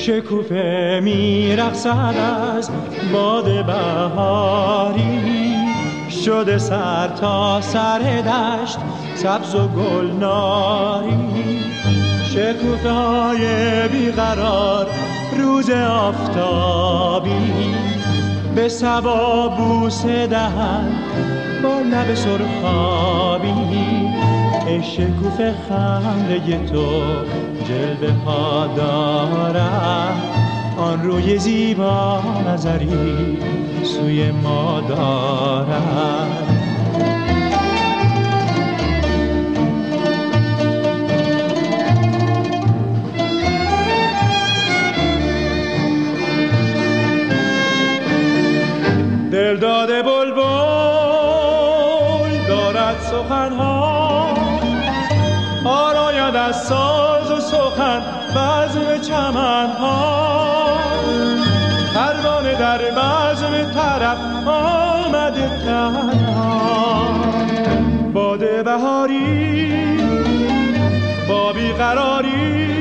شکوفه میرقصد از باد بهاری، شده سر تا سر دشت سبز و گلناری. شکوفه های بیقرار روز آفتابی، به صبا بوسه دهند با لب سرخابی. ای شکوفه خنده تو جلوه ها دارد، آن روی زیبا نظری سوی ما دارد. دل داده بلبل دارد سخنها، آراید از ساز و سخن بزم چمنها. پروانه در بزم طرب آمده تنها، باد بهاری با بیقراری.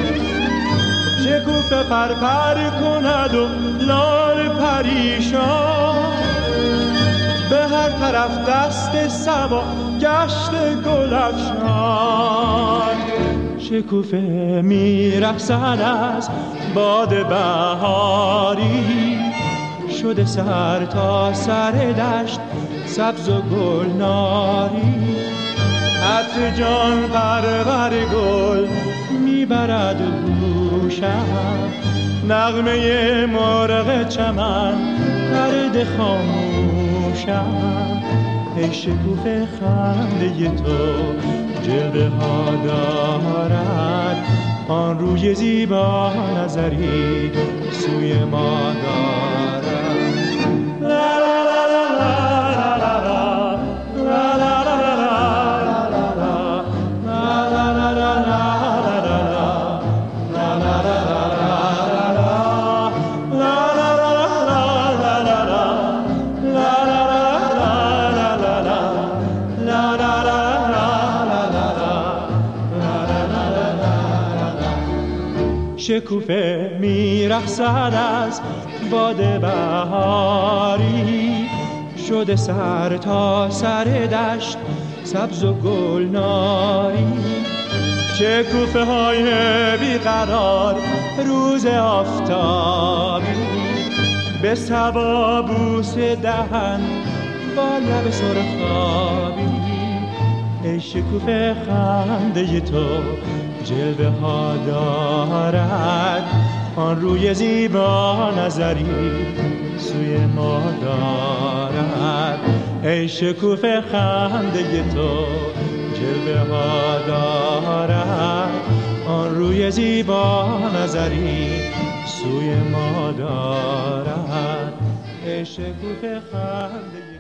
شکوفه پرپر کند و لاله پریشان، به هر طرف دست صبا گشت گل افشان. شکوفه میرقصد از باد بهاری، شده سر تا سر دشت سبز و گلناری. عطر جان پرور گل میبرد گوشم، نغمه مرغ چمن پرده خاموشم. ای شکوفه خنده تو جلوه ها دارد، آن روی زیبا نظری سوی ما دارد. لا لا لا لا لا لا لا شکوفه میرقصد از باد بهاری، شده سر تا سر دشت سبز و گلناری. شکوفه های بیقرار روز آفتابی، به صبا بوسه دهن با لب سرخابی. ای شکوفه خنده تو جلوه ها دارد، آن روی زیبا نظری سوی ما دارد. ای شکوفه خنده تو جلوه ها دارد، آن روی زیبا نظری سوی ما دارد. ای شکوفه خنده